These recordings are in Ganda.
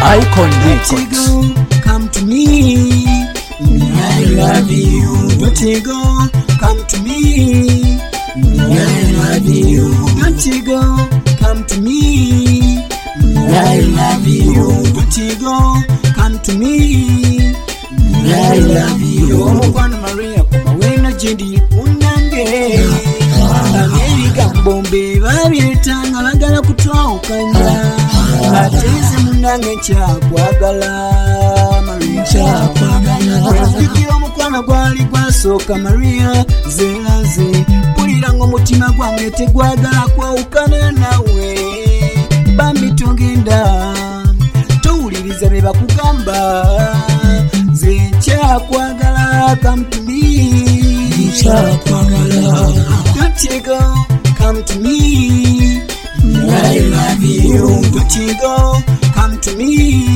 Icon Records. Come to me, I love you. Don't you go, come to me, I love you. Don't you go, come to me, I love you. Don't you go, come to me, I love you. Omukwano Maria kuma wena jindi unange Amerika mbombe babireta bagala kutwawukanya ateze munange kyakwagala Maria kyakwagala fikira omukwano gwali gwasooka Maria zelaze pulira ng'omutima gwange tegwagala kwawukana nawe bambi togenda towuliriza be bakugamba ze kyakwagala come to me kyakwagala don't you go come to me I love you don't you go come to me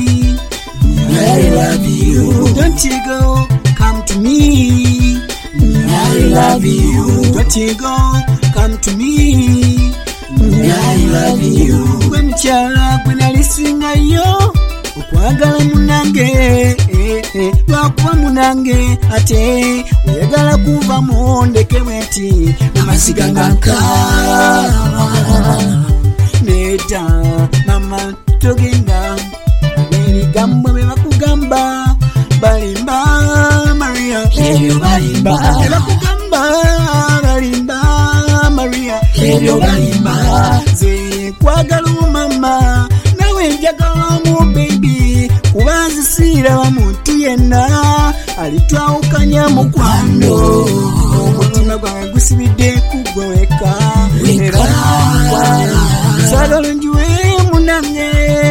I love you don't you go come to me I love you don't you go come to me I love you when chala when I listen yo okwagala munange lwakuba munange ate oyagala kuva muondeke weti amasiga nganka neta mama togenda berigambo bebakugamba balimba Maria ebyo balimba Maria ebyo balimba ze kwagala mama nawe njagala mu baby kubanzi sira wa muntu yenna alitwawukanya mukwano omutima gwange gusibidde kugweka era sagala njuwe munange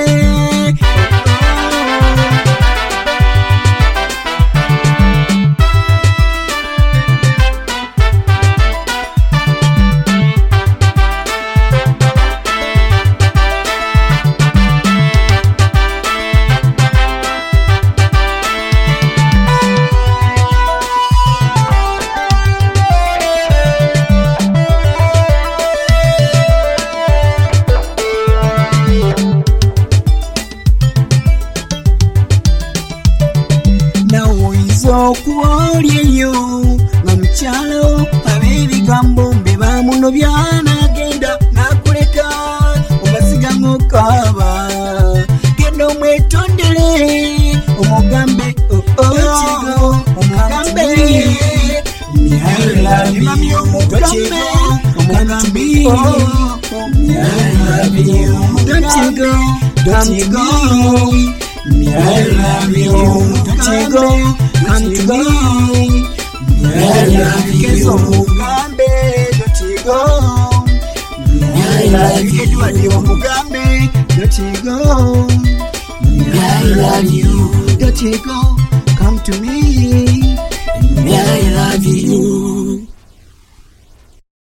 okuolyeyo nga mukyalo abebigambo mbe bamunobya nagenda nakuleka omasiga ng'okaaba genda omwetondere omugambe omugambe mami omugambe omugambe don't you go I love you don't you go come to me I love you Mugambe don't you go I love you Mugambe don't you go I love you don't you go come to me I love you